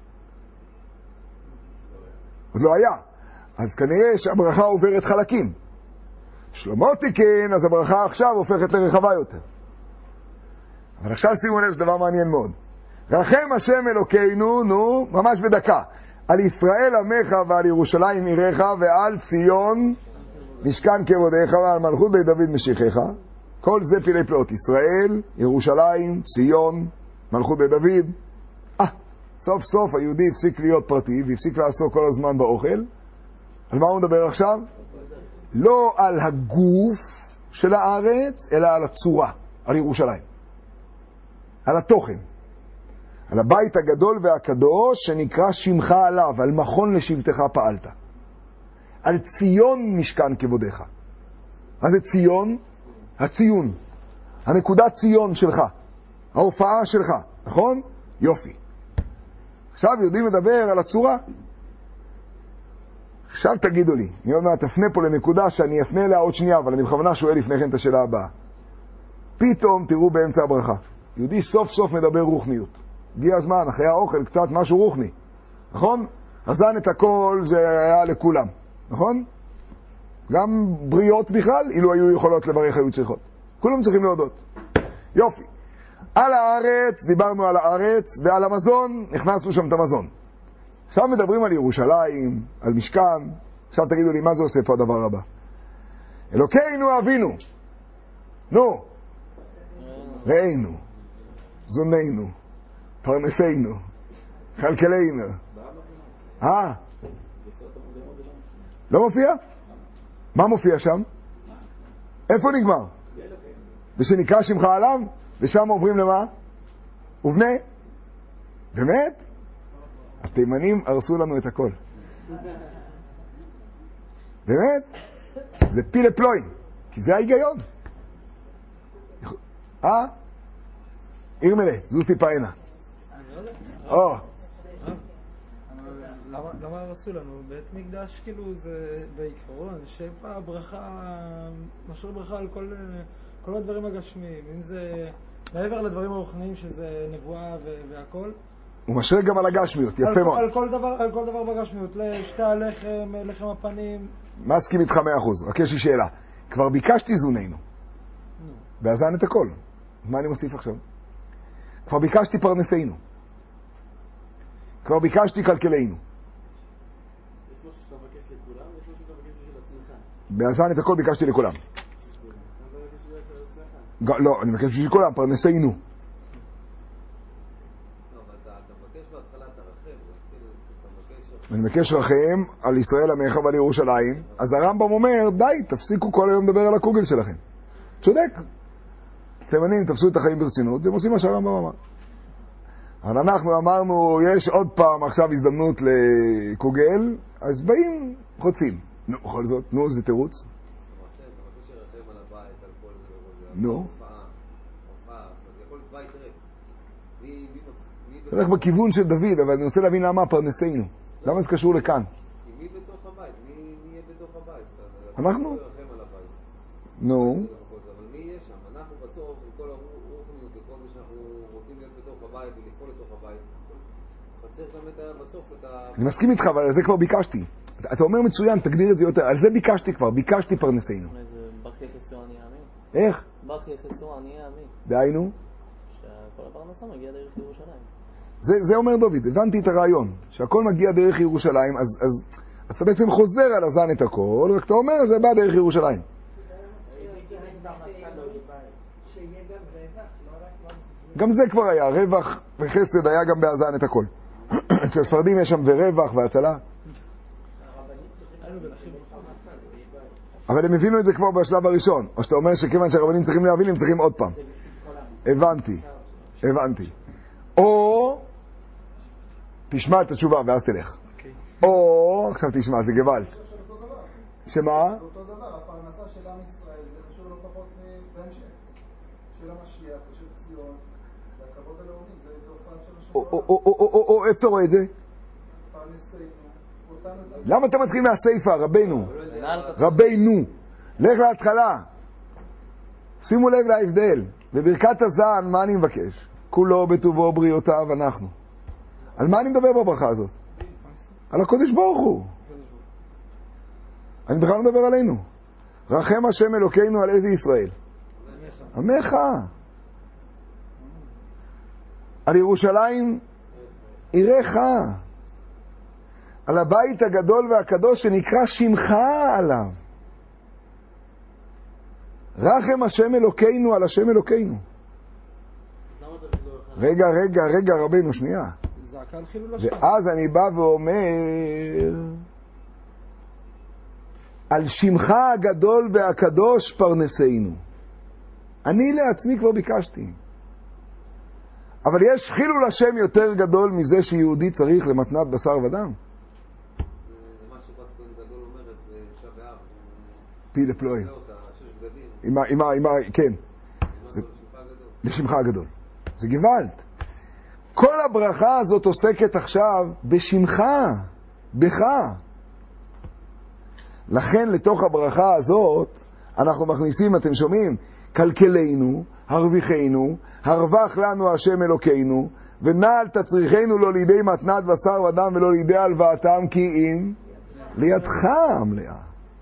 עוד לא היה. אז כנראה שהברכה עוברת חלקים. שלמה תיקן, אז הברכה עכשיו הופכת לרחבה יותר. אבל עכשיו שימו לב, זה דבר מעניין מאוד. רחם השם אלוקינו, נו, ממש בדקה, על ישראל עמך ועל ירושלים עירך ועל ציון משכן כבודיך ועל מלכות בית דוד משיחך. כל זה פלאי פלאות. ישראל, ירושלים, ציון, מלכות בית דוד. אה, סוף סוף היהודי הפסיק להיות פרטי והפסיק לעסוק כל הזמן באוכל. על מה הוא מדבר עכשיו? לא על הגוף של הארץ, אלא על הצורה, על ירושלים. על התוכן. על הבית הגדול והקדוש שנקרא שמך עליו, על מכון לשבטך פעלת. על ציון משכן כבודיך. מה זה ציון? הציון. הנקודת ציון שלך. ההופעה שלך. נכון? יופי. עכשיו יודעים לדבר על הצורה. עכשיו תגידו לי, אני עוד מעט תפנה פה לנקודה שאני אפנה אליה עוד שנייה, אבל אני בכוונה שואל לפני כן את השאלה הבאה. פתאום תראו באמצע הברכה. יהודי סוף סוף מדבר רוחניות. הגיע הזמן, אחרי האוכל, קצת משהו רוחני. נכון? הזן את הכל זה היה לכולם. נכון? גם בריאות בכלל, אילו היו יכולות לברך היו צריכות. כולם צריכים להודות. יופי. על הארץ, דיברנו על הארץ, ועל המזון, נכנסנו שם את המזון. עכשיו מדברים על ירושלים, על משכן. עכשיו תגידו לי, מה זה עושה פה הדבר הבא? אלוקינו אבינו. נו. ראינו. זוננו. פרנסנו. כלכלנו. אה? לא מופיע? מה מופיע שם? איפה נגמר? ושנקרא שמך עליו? ושם עוברים למה? ובנה? באמת? התימנים הרסו לנו את הכל. באמת? זה פילה פלוי. כי זה ההיגיון. אה? עיר מלא, זוז טיפה הנה. או. למה הרסו לנו? בית מקדש כאילו זה בעיקרון, שפע ברכה, משאיר ברכה על כל, כל הדברים הגשמיים. אם זה מעבר לדברים הרוחניים שזה נבואה והכל. הוא משאיר גם על הגשמיות, יפה מאוד. על כל דבר, על כל דבר בגשמיות, לשתי הלחם, לחם הפנים. מסכים איתך מאה אחוז, רק יש לי שאלה. כבר ביקשתי זוננו. והזן את הכל. אז מה אני מוסיף עכשיו? כבר ביקשתי פרנסנו. כבר ביקשתי כלכלנו. לכולם, יש משהו שאתה מבקש בשביל עצמך. בהאזן את הכל ביקשתי לכולם. אתה מבקש בשביל עצמך. לא, אני מבקש בשביל כולם, פרנסנו. לא, אבל אתה אתה מבקש בהתחלה את הרחם, אתה מבקש... אני מבקש רחם על ישראל עמך ועל ירושלים. אז הרמב"ם אומר, די, תפסיקו כל היום לדבר על הקוגל שלכם. צודק. תימנים תפסו את החיים ברצינות, והם עושים מה שהרמב"ם אמר. אבל אנחנו אמרנו, יש עוד פעם עכשיו הזדמנות לקוגל, אז באים, חוצים. נו, בכל זאת, נו, זה תירוץ. אתה מבקש לרחם על הבית, על כל זה, נו. הופעה, הופעה, זה יכול להיות בית ריק. מי, מי, מי... זה הולך בכיוון של דוד, אבל אני רוצה להבין למה פרנסנו. למה זה קשור לכאן? כי מי בתוך הבית? מי מי יהיה בתוך הבית? אנחנו? אתה לרחם על הבית. נו. אבל מי יהיה שם? אנחנו בסוף, עם כל הרוחניות וכל זה שאנחנו רוצים להיות בתוך הבית ולפעול לתוך הבית, צריך גם את ה- בסוף את ה... אני מסכים איתך, אבל על זה כבר ביקשתי. אתה אומר מצוין, תגדיר את זה יותר. על זה ביקשתי כבר, ביקשתי פרנסנו. זה ברכי יחסו אני אאמין. איך? ברכי יחסו אני אאמין. דהיינו? שכל הפרנסה מגיע דרך ירושלים. זה, זה אומר דוד, הבנתי את הרעיון, שהכל מגיע דרך ירושלים, אז, אז, אז אתה בעצם חוזר על הזן את הכל, רק אתה אומר, זה בא דרך ירושלים. שיהיה גם רווח, לא רק... גם זה כבר היה, רווח וחסד היה גם בהזן את הכל. אצל הספרדים יש שם ורווח והצלה. אבל הם הבינו את זה כבר בשלב הראשון, או שאתה אומר שכיוון שהרבנים צריכים להבין, הם צריכים עוד פעם. הבנתי, הבנתי. או, תשמע את התשובה ואז תלך. או, עכשיו תשמע, זה גוואלד. שמה? זה אותו דבר, הפרנסה של עם ישראל, זה חשוב לא פחות בהמשך. של המשיח, של ציון, זה הכבוד הלאומי, זה הופעה של השבוע. או, איפה אתה רואה את זה? פרנסנו, אותנו... למה אתה מתחיל מהסייפה, רבנו? רבנו. לך להתחלה. שימו לב להבדל. בברכת הזן, מה אני מבקש? כולו בטובו בריאותיו אנחנו. על מה אני מדבר בברכה הזאת? על הקודש ברוך הוא. אני בכלל מדבר עלינו. רחם השם אלוקינו על איזה ישראל? עמך. על ירושלים עירך. על הבית הגדול והקדוש שנקרא שמך עליו. רחם השם אלוקינו על השם אלוקינו. רגע, רגע, רגע, רבנו, שנייה. ואז אני בא ואומר, על שמך הגדול והקדוש פרנסנו. אני לעצמי כבר ביקשתי. אבל יש חילול השם יותר גדול מזה שיהודי צריך למתנת בשר ודם. זה מה שבת כהן גדול אומרת, זה שבעה. פי לפלואי. עם ה... עם ה... עם ה... כן. לשמך הגדול. זה גוואלד. כל הברכה הזאת עוסקת עכשיו בשמך, בך. לכן לתוך הברכה הזאת אנחנו מכניסים, אתם שומעים, כלכלנו, הרוויחנו, הרווח לנו השם אלוקינו, ונעל תצריכנו לא לידי מתנת בשר ודם ולא לידי הלוואתם, כי אם לידך המלאה.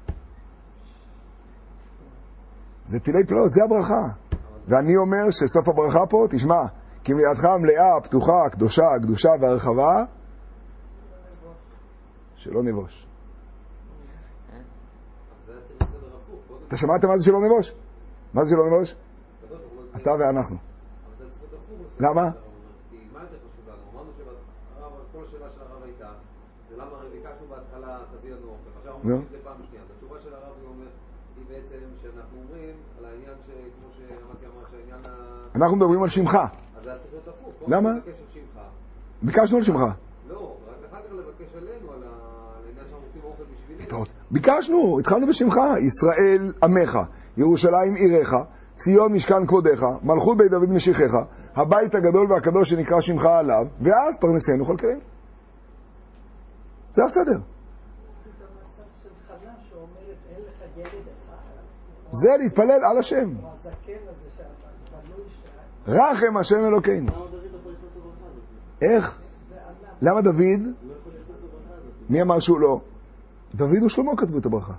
זה פילי פלאות, זה הברכה. ואני אומר שסוף הברכה פה, תשמע, כי אם לידך המלאה, הפתוחה, הקדושה, הקדושה והרחבה, שלא נבוש. אתה שמעת מה זה שלא נבוש? מה זה שלא נבוש? אתה ואנחנו. למה? כי מה יותר חשוב לנו? אמרנו שכל השאלה של הרב הייתה, זה למה ביקשנו בהתחלה תביא לנו אוכל. עכשיו אנחנו אומרים את זה פעם שנייה. התשובה של הרב היא אומר, היא בעצם שאנחנו אומרים על העניין שכמו שאמרתי אמרה שהעניין ה... אנחנו מדברים על שמך. אז זה צריך להיות הפוך. למה? לבקש על שמך. ביקשנו על שמך. לא, רק אחר כך לבקש עלינו על העניין שאנחנו רוצים אוכל בשבילנו. ביקשנו, התחלנו בשמך. ישראל עמך, ירושלים עירך, ציון משכן כבודך, מלכות בית דוד משיחך, הבית הגדול והקדוש שנקרא שמך עליו, ואז פרנסנו חלקנו. זה הסדר. זה להתפלל על השם. רחם השם אלוקינו. איך? למה דוד? מי אמר שהוא לא? דוד ושלמה כתבו את הברכה.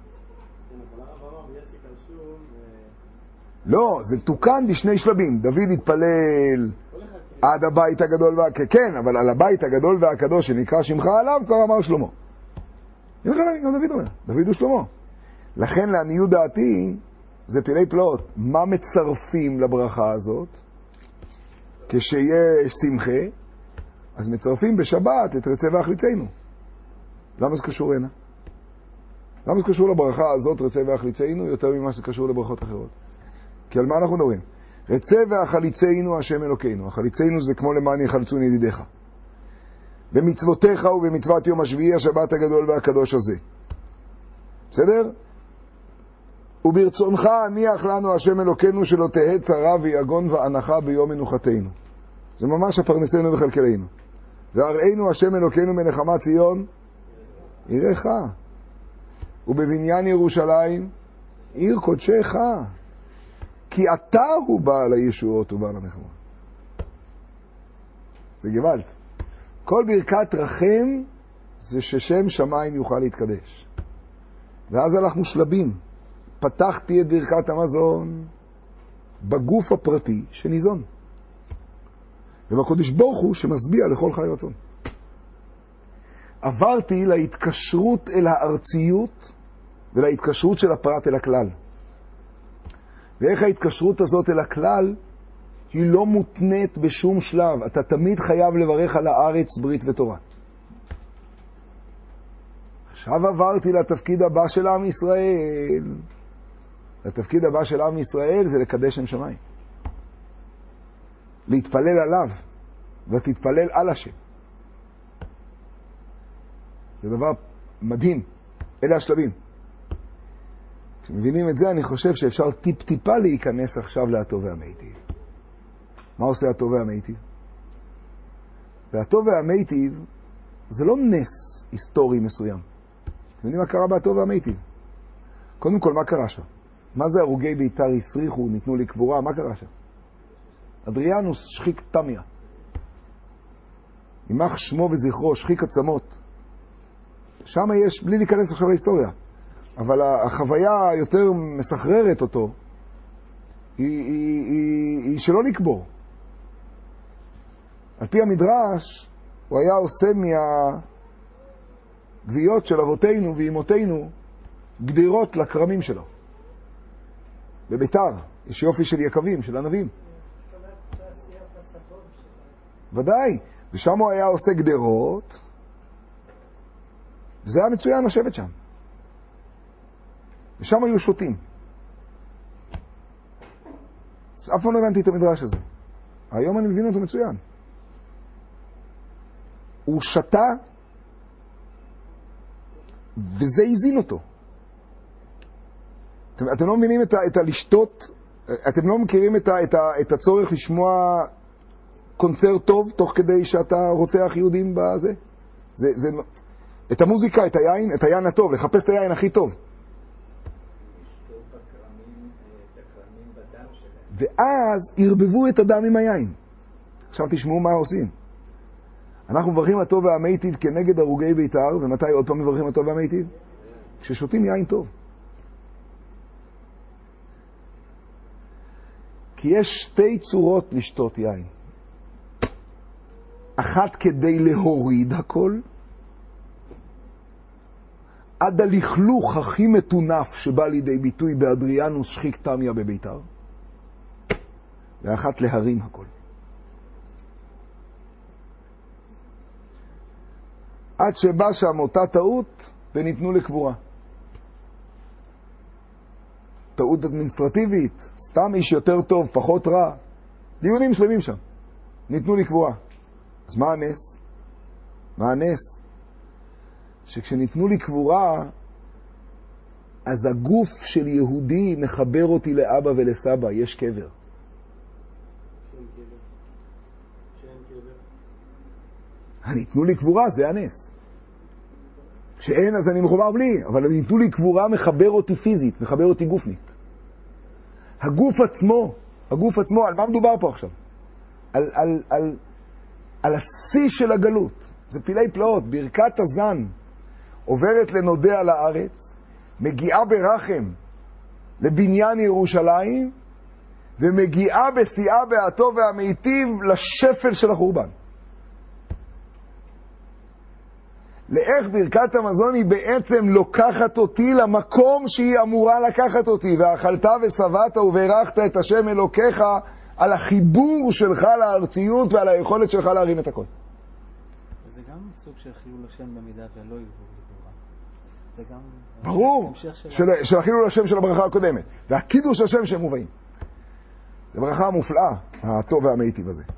לא, זה תוקן בשני שלבים. דוד התפלל עד הבית הגדול והקדוש, כן, אבל על הבית הגדול והקדוש שנקרא שמך עליו כבר אמר שלמה. אני אומר לך, גם דוד אומר, דוד הוא שלמה. לכן לעניות דעתי, זה פילי פלאות. מה מצרפים לברכה הזאת? כשיהיה שמחה, אז מצרפים בשבת את רצה והחליצנו. למה זה קשור הנה? למה זה קשור לברכה הזאת, רצה והחליצנו, יותר ממה שזה קשור לברכות אחרות? כי על מה אנחנו מדברים? רצה והחליצנו השם אלוקינו. החליצנו זה כמו למען יחלצון ידידיך. במצוותיך ובמצוות יום השביעי, השבת הגדול והקדוש הזה. בסדר? וברצונך הניח לנו השם אלוקינו שלא תהא צרה ויגון ואנחה ביום מנוחתנו. זה ממש הפרנסנו וחלקלנו. והראינו השם אלוקינו מנחמת ציון עירך. ובבניין ירושלים עיר קודשך. כי אתה הוא בעל הישועות ובעל הנחמות. זה גוואלד. כל ברכת רחם זה ששם שמיים יוכל להתקדש. ואז אנחנו שלבים. פתחתי את ברכת המזון בגוף הפרטי שניזון. ובקודש ברוך הוא שמשביע לכל חי רצון. עברתי להתקשרות אל הארציות ולהתקשרות של הפרט אל הכלל. ואיך ההתקשרות הזאת אל הכלל היא לא מותנית בשום שלב. אתה תמיד חייב לברך על הארץ ברית ותורה. עכשיו עברתי לתפקיד הבא של עם ישראל. התפקיד הבא של עם ישראל זה לקדש שם שמיים. להתפלל עליו, ותתפלל על השם. זה דבר מדהים. אלה השלבים. כשמבינים את זה, אני חושב שאפשר טיפ-טיפה להיכנס עכשיו להטוב והמיטיב. מה עושה הטוב והמיטיב? והטוב והמיטיב זה לא נס היסטורי מסוים. אתם יודעים מה קרה בהטוב והמיטיב? קודם כל, מה קרה שם? מה זה הרוגי ביתר הסריחו, ניתנו לקבורה? מה קרה שם? אדריאנוס שחיק תמיה. יימח שמו וזכרו, שחיק עצמות. שם יש, בלי להיכנס עכשיו להיסטוריה, אבל החוויה היותר מסחררת אותו, היא, היא, היא, היא שלא לקבור. על פי המדרש, הוא היה עושה מהגוויות של אבותינו ואימותינו גדירות לקרמים שלו. בביתר, יש יופי של יקבים, של ענבים. ודאי, ושם הוא היה עושה גדרות, וזה היה מצוין לשבת שם. ושם היו שותים. אף פעם לא הבנתי את המדרש הזה. היום אני מבין אותו מצוין. הוא שתה, וזה הזין אותו. אתם, אתם לא מבינים את, ה, את הלשתות, אתם לא מכירים את, ה, את, ה, את הצורך לשמוע קונצרט טוב, תוך כדי שאתה רוצח יהודים בזה? זה, זה, את המוזיקה, את היין, את היין הטוב, לחפש את היין הכי טוב. ואז הרבבו את הדם עם היין. עכשיו תשמעו מה עושים. אנחנו מברכים הטוב והמיטיב כנגד הרוגי ביתר, ומתי עוד פעם מברכים הטוב והמיטיב? כששותים יין טוב. כי יש שתי צורות לשתות יין. אחת כדי להוריד הכל, עד הלכלוך הכי מטונף שבא לידי ביטוי באדריאנוס שחיק תמיה בביתר, ואחת להרים הכל. עד שבא שם אותה טעות וניתנו לקבורה. טעות אדמיניסטרטיבית, סתם איש יותר טוב, פחות רע. דיונים שלמים שם. ניתנו לקבורה. אז מה הנס? מה הנס? שכשניתנו לקבורה, אז הגוף של יהודי מחבר אותי לאבא ולסבא, יש קבר. ניתנו לי קבורה, זה הנס. כשאין אז אני מחובר בלי, אבל ניתנו לי קבורה מחבר אותי פיזית, מחבר אותי גופנית. הגוף עצמו, הגוף עצמו, על מה מדובר פה עכשיו? על, על, על, על השיא של הגלות. זה פילי פלאות, ברכת הזן עוברת לנודע לארץ, מגיעה ברחם לבניין ירושלים, ומגיעה בשיאה בהטוב והמיטיב לשפל של החורבן. לאיך ברכת המזון היא בעצם לוקחת אותי למקום שהיא אמורה לקחת אותי. ואכלת ושבעת וברכת את השם אלוקיך על החיבור שלך לארציות ועל היכולת שלך להרים את הכל. זה גם סוג של חילול השם במידה ולא יבוא לגבורה. זה גם... ברור, של, של החילול השם של הברכה הקודמת. והקידוש השם שהם מובאים. זה ברכה מופלאה, הטוב והמיטיב הזה.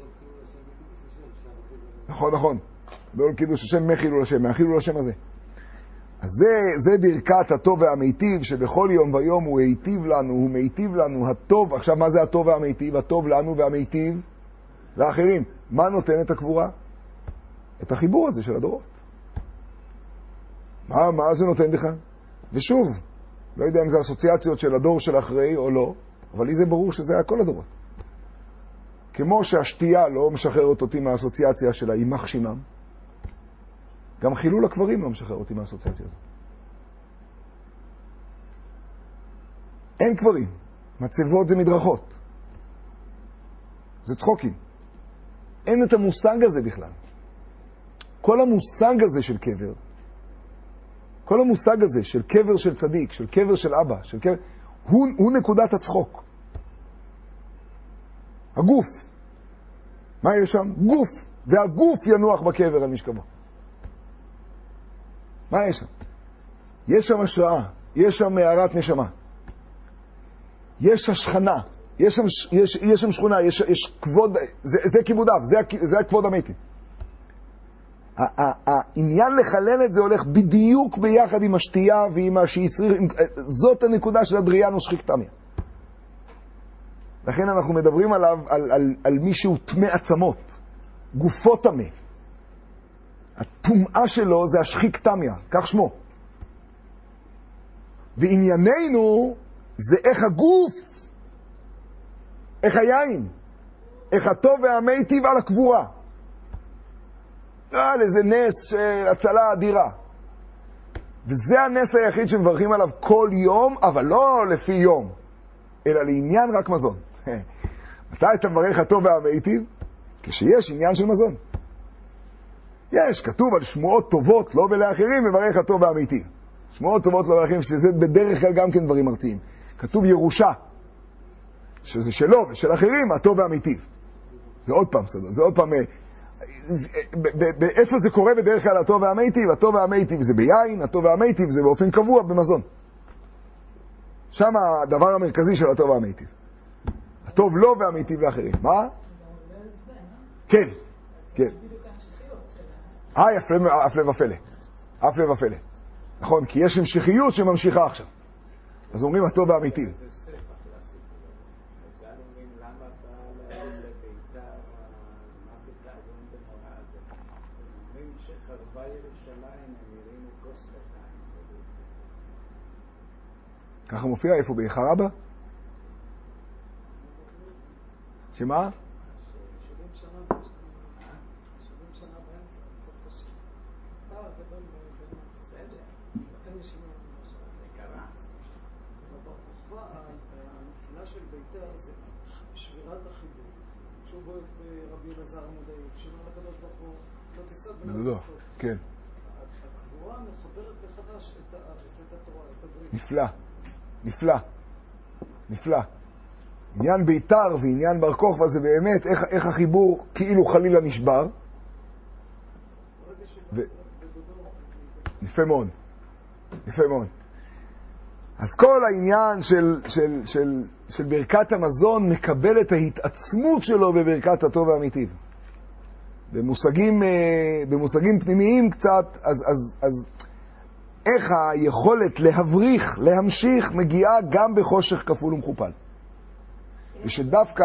נכון, נכון. גדול קידוש השם מחילול השם, מהחילול השם הזה. אז זה, זה ברכת הטוב והמיטיב, שבכל יום ויום הוא היטיב לנו, הוא מיטיב לנו, הטוב. עכשיו, מה זה הטוב והמיטיב? הטוב לנו והמיטיב לאחרים. מה נותן את הקבורה? את החיבור הזה של הדורות. מה, מה זה נותן בכלל? ושוב, לא יודע אם זה אסוציאציות של הדור של אחרי או לא, אבל לי זה ברור שזה היה כל הדורות. כמו שהשתייה לא משחררת אותי מהאסוציאציה של האימך שימם, גם חילול הקברים לא משחרר אותי מהאסוציאציה הזאת. אין קברים. מצבות זה מדרכות. זה צחוקים. אין את המושג הזה בכלל. כל המושג הזה של קבר, כל המושג הזה של קבר של צדיק, של קבר של אבא, של קבר, הוא, הוא נקודת הצחוק. הגוף. מה יש שם? גוף. והגוף ינוח בקבר על משכבו. מה יש שם? יש שם השראה, יש שם מערת נשמה. יש השכנה, יש שם, יש, יש שם שכונה, יש, יש כבוד, זה, זה כיבודיו, זה, זה הכבוד המתי. העניין לחלל את זה הולך בדיוק ביחד עם השתייה ועם השיסריר, זאת הנקודה של אדריאנוס שחיקתמיה. לכן אנחנו מדברים עליו, על, על, על מי שהוא תמה עצמות, גופו תמה. התומעה שלו זה השחיקתמיה, כך שמו. וענייננו זה איך הגוף, איך היין, איך הטוב והמיטיב על הקבורה. על איזה נס של הצלה אדירה. וזה הנס היחיד שמברכים עליו כל יום, אבל לא לפי יום, אלא לעניין רק מזון. מתי אתה מברך הטוב והמיטיב? כשיש עניין של מזון. יש, כתוב על שמועות טובות, לא ולאחרים, מברך הטוב והמיטיב. שמועות טובות לא ולאחרים, שזה בדרך כלל גם כן דברים ארציים. כתוב ירושה, שזה שלו ושל אחרים, הטוב והמיטיב. זה עוד פעם סדר, זה עוד פעם... איפה זה קורה בדרך כלל הטוב והמיטיב? הטוב והמיטיב זה ביין, הטוב והמיטיב זה באופן קבוע במזון. שם הדבר המרכזי של הטוב והמיטיב. הטוב לו והמיטיב לאחרים. מה? כן, כן. היי, הפלא ופלא. הפלא ופלא. נכון, כי יש המשכיות שממשיכה עכשיו. אז אומרים הטוב והמיטיב. ככה מופיע איפה? באיכה רבה? שמה? לא, כן. הקבורה מחברת מחדש את התורה, את הברית. נפלא, נפלא, נפלא. עניין ביתר ועניין בר כוכבא זה באמת איך, איך החיבור כאילו חלילה נשבר. ו... יפה מאוד, יפה מאוד. אז כל העניין של, של, של, של ברכת המזון מקבל את ההתעצמות שלו בברכת הטוב והמיטיב. במושגים, במושגים פנימיים קצת, אז, אז, אז איך היכולת להבריך, להמשיך, מגיעה גם בחושך כפול ומכופל. ושדווקא...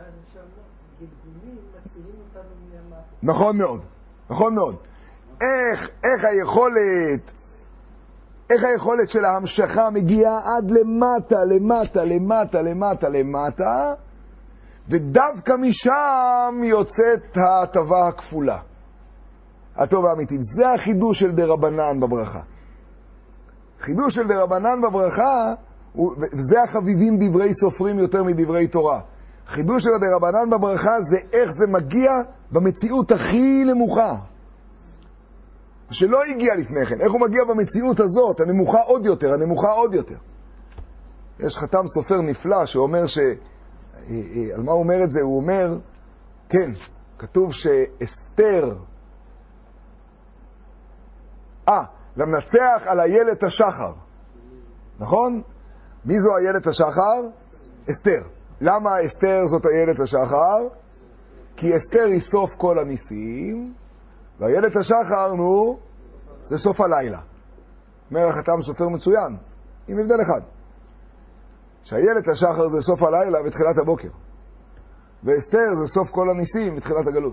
נכון מאוד, נכון מאוד. איך, איך היכולת, איך היכולת של ההמשכה מגיעה עד למטה, למטה, למטה, למטה, למטה, ודווקא משם יוצאת ההטבה הכפולה. הטוב האמיתי. זה החידוש של דרבנן בברכה. חידוש של דרבנן בברכה, וזה החביבים דברי סופרים יותר מדברי תורה. חידוש של דרבנן בברכה זה איך זה מגיע במציאות הכי נמוכה. שלא הגיע לפני כן. איך הוא מגיע במציאות הזאת, הנמוכה עוד יותר, הנמוכה עוד יותר. יש חתם סופר נפלא שאומר ש... על מה הוא אומר את זה? הוא אומר, כן, כתוב שאסתר, אה, למנצח על איילת השחר. נכון? מי זו איילת השחר? אסתר. למה אסתר זאת איילת השחר? כי אסתר היא סוף כל הניסים, ואיילת השחר, נו, זה סוף הלילה. אומר החתם סופר מצוין, עם הבדל אחד. שאיילת השחר זה סוף הלילה ותחילת הבוקר. ואסתר זה סוף כל הניסים ותחילת הגלות.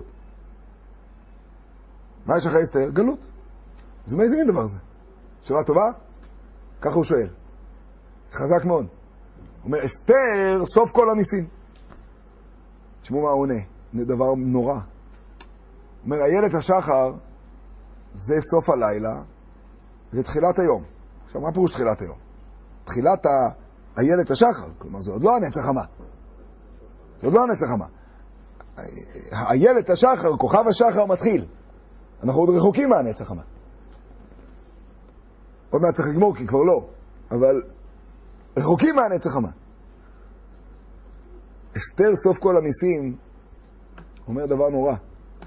מה יש לך אסתר? גלות. זה מאיזה מין דבר זה? שאלה טובה? ככה הוא שואל. זה חזק מאוד. הוא אומר, אסתר סוף כל הניסים. תשמעו מה הוא עונה. זה דבר נורא. הוא אומר, איילת השחר זה סוף הלילה ותחילת היום. עכשיו, מה פירוש תחילת היום? תחילת איילת השחר. כלומר, זה עוד לא הנצח חמה. זה עוד לא הנצח חמה. איילת השחר, כוכב השחר מתחיל. אנחנו עוד רחוקים מהנצח חמה. עוד מעט צריך לגמור, כי כבר לא. אבל רחוקים מהנצח חמה. אסתר סוף כל הניסים אומר דבר נורא.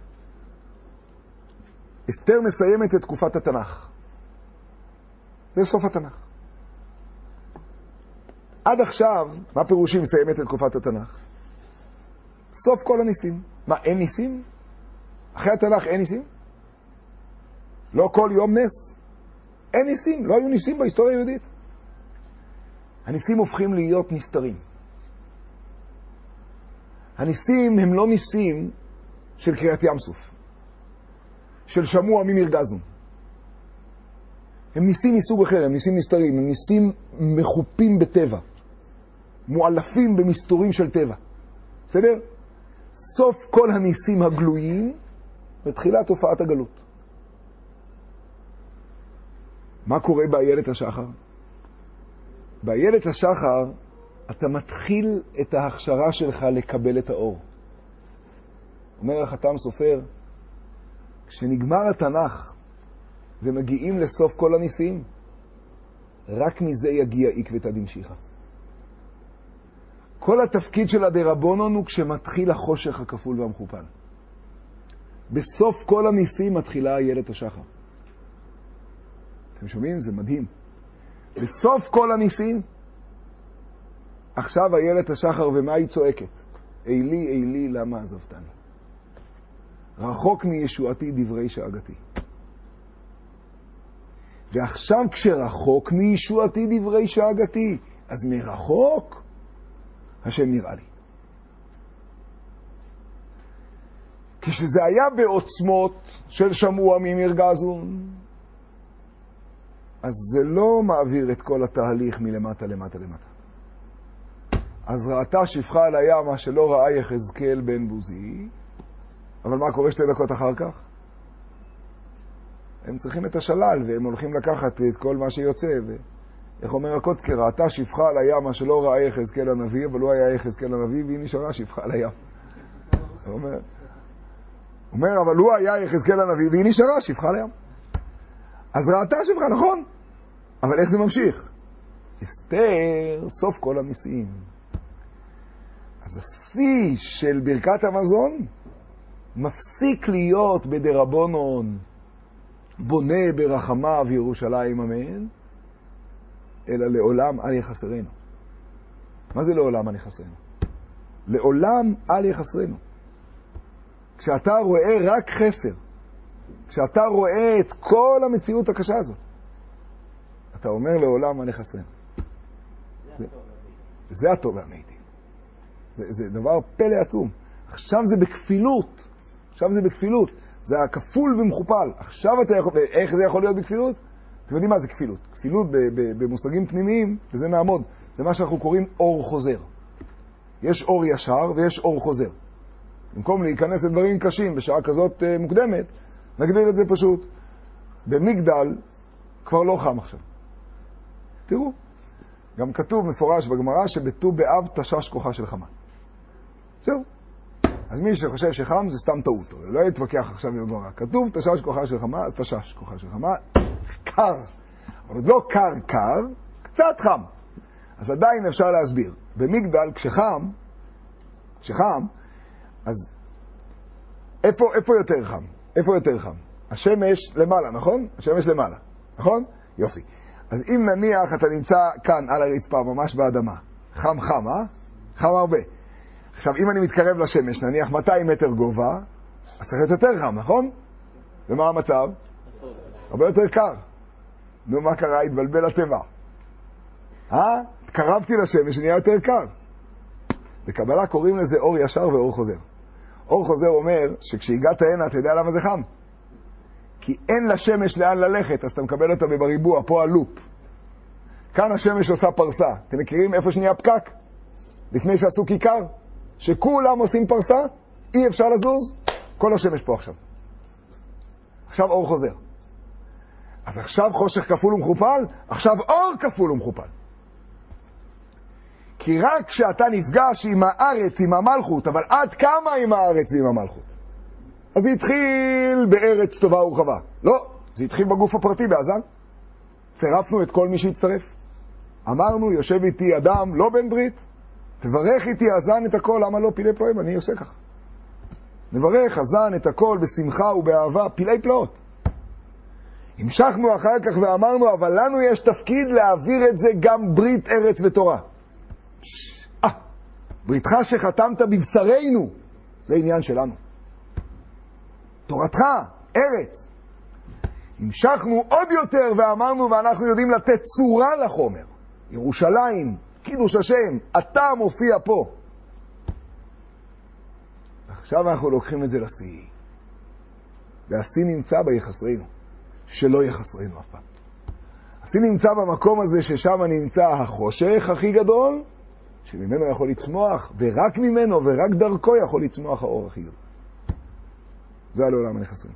אסתר מסיימת את תקופת התנ"ך. זה סוף התנ"ך. עד עכשיו, מה פירושים מסיימת את תקופת התנ"ך? סוף כל הניסים. מה, אין ניסים? אחרי התנ"ך אין ניסים? לא כל יום נס? אין ניסים, לא היו ניסים בהיסטוריה היהודית. הניסים הופכים להיות נסתרים. הניסים הם לא ניסים של קריאת ים סוף, של שמוע ממרגזנו. הם ניסים מסוג אחר, הם ניסים נסתרים, הם ניסים מחופים בטבע, מואלפים במסתורים של טבע. בסדר? סוף כל הניסים הגלויים בתחילת תופעת הגלות. מה קורה באיילת השחר? באיילת השחר אתה מתחיל את ההכשרה שלך לקבל את האור. אומר החתם סופר, כשנגמר התנ"ך ומגיעים לסוף כל הניסים, רק מזה יגיע עקבתא דמשיחא. כל התפקיד של הדרבנן הוא כשמתחיל החושך הכפול והמכופל. בסוף כל הניסים מתחילה איילת השחר. אתם שומעים? זה מדהים. בסוף כל הניסים, עכשיו איילת השחר, ומה היא צועקת? אילי, אילי, למה עזבתני? רחוק מישועתי דברי שאגתי. ועכשיו כשרחוק מישועתי דברי שאגתי, אז מרחוק השם נראה לי. כשזה היה בעוצמות של שמוע ממרגזון, אז זה לא מעביר את כל התהליך מלמטה למטה למטה. אז ראתה שפחה על הים מה שלא ראה יחזקאל בן בוזי, אבל מה קורה שתי דקות אחר כך? הם צריכים את השלל, והם הולכים לקחת את כל מה שיוצא, ואיך אומר הקוצקי, ראתה שפחה על הים מה שלא ראה יחזקאל הנביא, אבל לא היה יחזקאל הנביא, והיא נשארה שפחה על הים. הוא אומר, אומר, אבל הוא היה יחזקאל הנביא, והיא נשארה שפחה על הים. אז ראתה שפחה, נכון, אבל איך זה ממשיך? אסתר, סוף כל הניסים. אז השיא של ברכת המזון מפסיק להיות בדרבנן בונה ברחמיו ירושלים אמן, אלא לעולם אל יחסרנו. מה זה לעולם אל יחסרנו? לעולם אל יחסרנו. כשאתה רואה רק חסר, כשאתה רואה את כל המציאות הקשה הזאת, אתה אומר לעולם אל יחסרנו. זה, זה הטוב והמיטיב. זה, זה דבר פלא עצום. עכשיו זה בכפילות. עכשיו זה בכפילות. זה הכפול ומכופל. עכשיו אתה יכול... איך זה יכול להיות בכפילות? אתם יודעים מה זה כפילות? כפילות במושגים פנימיים, וזה נעמוד. זה מה שאנחנו קוראים אור חוזר. יש אור ישר ויש אור חוזר. במקום להיכנס לדברים קשים בשעה כזאת מוקדמת, נגדיר את זה פשוט. במגדל כבר לא חם עכשיו. תראו. גם כתוב מפורש בגמרא שבט"ו באב תשש כוחה של חמה. זהו. אז מי שחושב שחם זה סתם טעות, הוא לא יתווכח עכשיו עם הגמרא. כתוב תשש כוחה של חמה, אז תשש כוחה של חמה, קר. אבל עוד לא קר קר, קצת חם. אז עדיין אפשר להסביר. במגדל, כשחם, כשחם, אז איפה, איפה יותר חם? איפה יותר חם? השמש למעלה, נכון? השמש למעלה, נכון? יופי. אז אם נניח אתה נמצא כאן על הרצפה, ממש באדמה, חם חם, אה? חם הרבה. עכשיו, אם אני מתקרב לשמש, נניח מאתיים מטר גובה, אז צריך להיות יותר חם, נכון? ומה המצב? הרבה יותר קר. נו, מה קרה? התבלבל הטבע. אה? התקרבתי לשמש, נהיה יותר קר. בקבלה קוראים לזה אור ישר ואור חוזר. אור חוזר אומר שכשהגעת הנה, אתה יודע למה זה חם? כי אין לשמש לאן ללכת, אז אתה מקבל אותה בריבוע, פה הלופ. כאן השמש עושה פרסה. אתם מכירים איפה שנהיה פקק? לפני שעשו כיכר? שכולם עושים פרסה, אי אפשר לזוז, כל השמש פה עכשיו. עכשיו אור חוזר. אז עכשיו חושך כפול ומכופל, עכשיו אור כפול ומכופל. כי רק כשאתה נפגש עם הארץ, עם המלכות, אבל עד כמה עם הארץ ועם המלכות? אז זה התחיל בארץ טובה ורחבה. לא, זה התחיל בגוף הפרטי באזן. צירפנו את כל מי שהצטרף. אמרנו, יושב איתי אדם, לא בן ברית, תברך איתי אזן את הכל, למה לא פילי פלואים? אני עושה כך. נברך אזן את הכל בשמחה ובאהבה, פילי פלאות. המשכנו אחר כך ואמרנו, אבל לנו יש תפקיד להעביר את זה גם ברית ארץ ותורה. אה, בריתך שחתמת בבשרנו, זה עניין שלנו. תורתך, ארץ. המשכנו עוד יותר ואמרנו, ואנחנו יודעים לתת צורה לחומר. ירושלים, קידוש השם, אתה מופיע פה. עכשיו אנחנו לוקחים את זה לשיא. והשיא נמצא ביחסרנו, שלא יחסרנו אף פעם. השיא נמצא במקום הזה ששם נמצא החושך הכי גדול, שממנו יכול לצמוח, ורק ממנו ורק דרכו יכול לצמוח האור הכי גדול. זה לעולם הנכסים.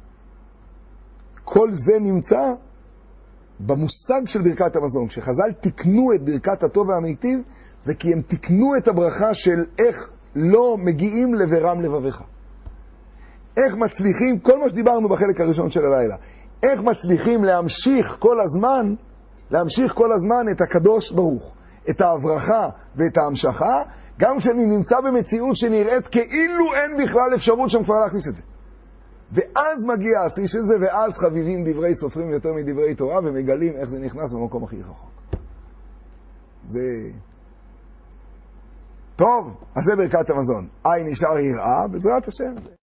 כל זה נמצא במושג של ברכת המזון. כשחז"ל תקנו את ברכת הטוב והמיטיב, זה כי הם תקנו את הברכה של איך לא מגיעים לברם לבביך. איך מצליחים, כל מה שדיברנו בחלק הראשון של הלילה, איך מצליחים להמשיך כל הזמן, להמשיך כל הזמן את הקדוש ברוך, את ההברכה ואת ההמשכה, גם כשאני נמצא במציאות שנראית כאילו אין בכלל אפשרות שם כבר להכניס את זה. ואז מגיע השיא של זה, ואז חביבים דברי סופרים יותר מדברי תורה, ומגלים איך זה נכנס במקום הכי רחוק. זה... טוב, אז זה ברכת המזון. עין נשאר יראה, בעזרת השם.